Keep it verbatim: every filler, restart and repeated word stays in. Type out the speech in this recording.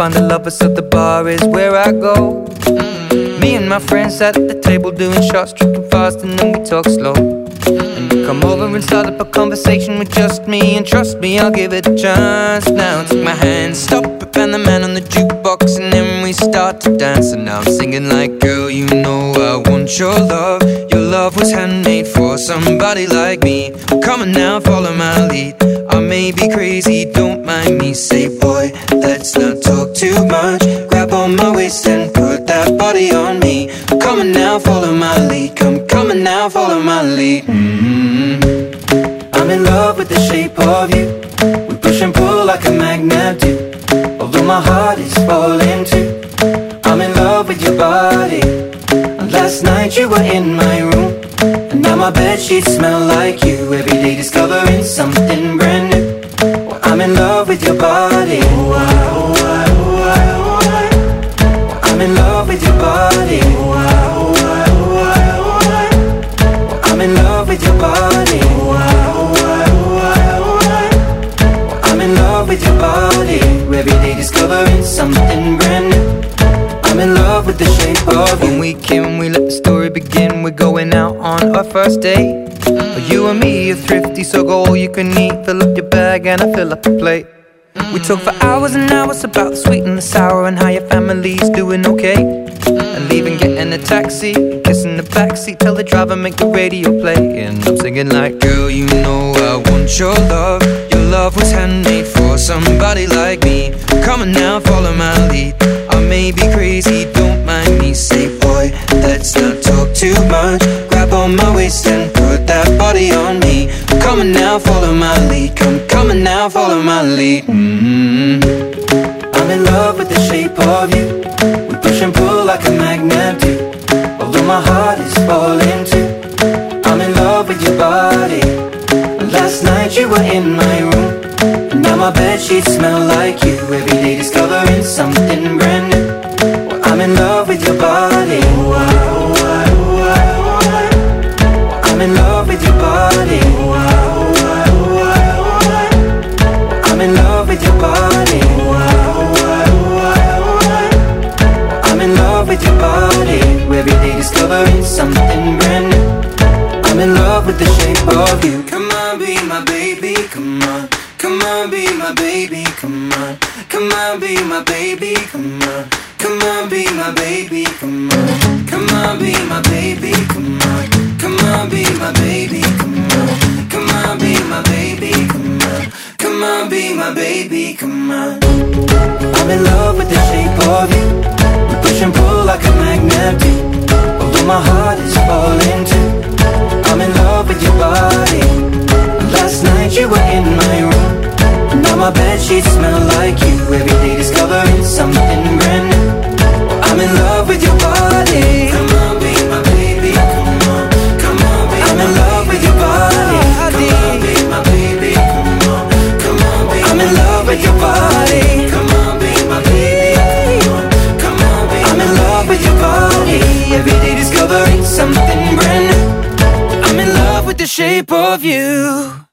find a lover, so the bar is where I go. mm. Me and my friends sat at the table doing shots, tripping fast, and then we talk slow. And you come over and start up a conversation with just me, and trust me, I'll give it a chance. Now take my hand, stop it, and the man on the jukebox, and then we start to dance. And now I'm singing like, girl, you know I want your love. Your love was handmade for somebody like me. Come on now, follow my lead. I may be crazy, don't mind me. Say, boy, let's not talk too much. Grab on my waist and put that body on me. Come on now, follow my lead. Come, come on now, follow my lead. mm-hmm. I'm in love with the shape of you. We push and pull like a magnet do. Although my heart is falling too, I'm in love with your body. And last night you were in my room, and now my bedsheets smell like you. Every day discovering something brand new. Well, I'm in love with your body. Oh, I, oh, I, oh, I, oh, I. Well, I'm in love with your body. Oh, I, oh, I, oh, I, oh, I. Well, I'm in love with your body. Oh, I, oh, I, oh, I, oh, I. Well, I'm in love with your body. Every day discovering something brand new. I'm in love with the shape of you. When we came, we let the story begin. We're going out on our first date. mm. You and me are thrifty, so go all you can eat. Fill up your bag and I fill up the plate. mm. We talk for hours and hours about the sweet and the sour, and how your family's doing okay. mm. And leaving, getting a taxi, kissing the backseat, tell the driver make the radio play. And I'm singing like, girl, you know I want your love. Your love was handmade for somebody like me. Come on now, follow my lead. I may be crazy, don't mind me. Say, boy, let's not talk too much. Grab on my waist and put that body on me. Come on now, follow my lead. Come, come on now, follow my lead. mm-hmm. I'm in love with the shape of you. We push and pull like a magnet do. Although my heart is falling too, I'm in love with your body. Last night you were in my room, and now my bedsheets smell like you. Every day discovering something brand new. Well, I'm in love with your body. Oh, I, oh, I, oh, I, oh, I. Well, I'm in love with your body. Oh, I, oh, I, oh, I, oh, I. Well, I'm in love with your body. Oh, I, oh, I, oh, I, oh, I. Well, I'm in love with your body. Every day discovering something brand new. I'm in love with the shape of you. Come on, be my baby, come on. Come on, be my baby, come on. Come on, be my baby, come on. Come on, be my baby, come on. Come on, be my baby, come on. Come on, be my baby, come on. Come on, be my baby, come on. Come on, be my baby, come on. I'm in love with the shape of you. We push and pull like a magnet do. Although my heart is falling too, I'm in love with your body. Last night you were in my room, now my bedsheets smell like you. Every day discovering something brand new. I'm in love with your body. Come on, be my baby, come on. Come on, be I'm in love with your body. Come on, be my baby, come on. Come on, be I'm in love with your body. Come on, be my baby, come on. Come on, be I'm in love with your body. Every day discovering something brand new. I'm in love with the shape of you.